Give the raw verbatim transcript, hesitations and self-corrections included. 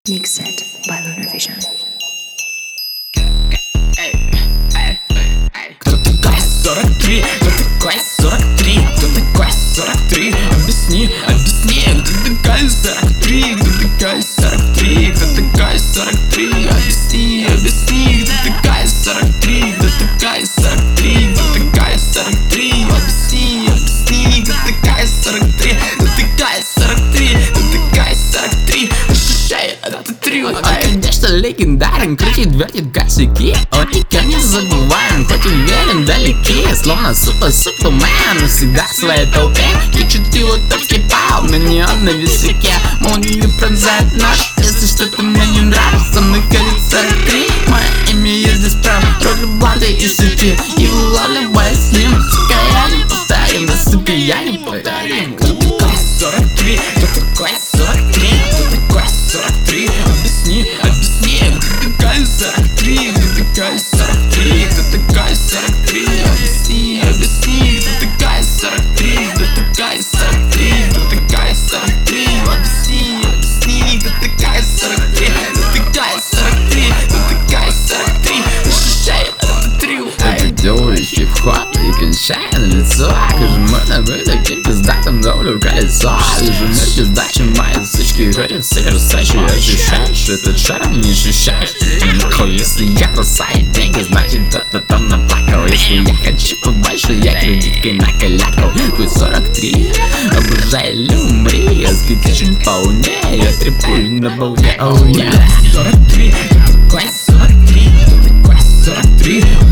Mixed by Lunar Vision. Кто такая сорок три? Кто такая сорок три? Кто такая сорок три? Объясни, объясни. Кто такая сорок три? Кто такая сорок три? Кто такая сорок три? Объясни, объясни. Кто такая сорок три? Кто такая сорок три? Кто такая сорок три? Объясни, объясни. Кто такая сорок три? Кто такая сорок три? Кто такая сорок три? Ощущай этот трио. Он, конечно, легендарен, крутит, вертит косяки. Он никогда не забываем, хоть уверен далеки. Словно супер-супермен, всегда в своей толпе. Кричит его топский пау на неонной висяке. Молнии пронзает ночь, если что-то мне не нравится. Мной ходит сорок три, мое имя есть здесь прям. Роль бланды и сети, и вылавливая с ним. Сука, я не повторим, на себе я не повторим. Кто такой сорок три? Кто такой сорок три? Кто такой сорок три? Объясни, объясни. Кто такая сорок три? Кто такая сорок три? Кто такая сорок три? Объясни, объясни. Кто такая сорок три? Кто такая сорок три? Кто такая сорок три? Объясни, объясни. Кто такая сорок три? Кто такая сорок три? Кто такая сорок три? Ощущай этот трио. Это делающий вход и кончай на лицо. Скажи, можно быть таким пиздатым, давлю колесо. Лежу вместе с дачей, мои сучки ходят сверсачи. Ощущаешь этот шарм, не ощущаешь? Нахуй, если я бросаю деньги, значит кто-то там наплакал. Если я хочу побольше, я кредиткой накалякал. Твой сорок три, обожай или умри. Раскидишь по луне, я трепую на волне. Оу, я сорок три, кто такой сорок три? Кто такой сорок три?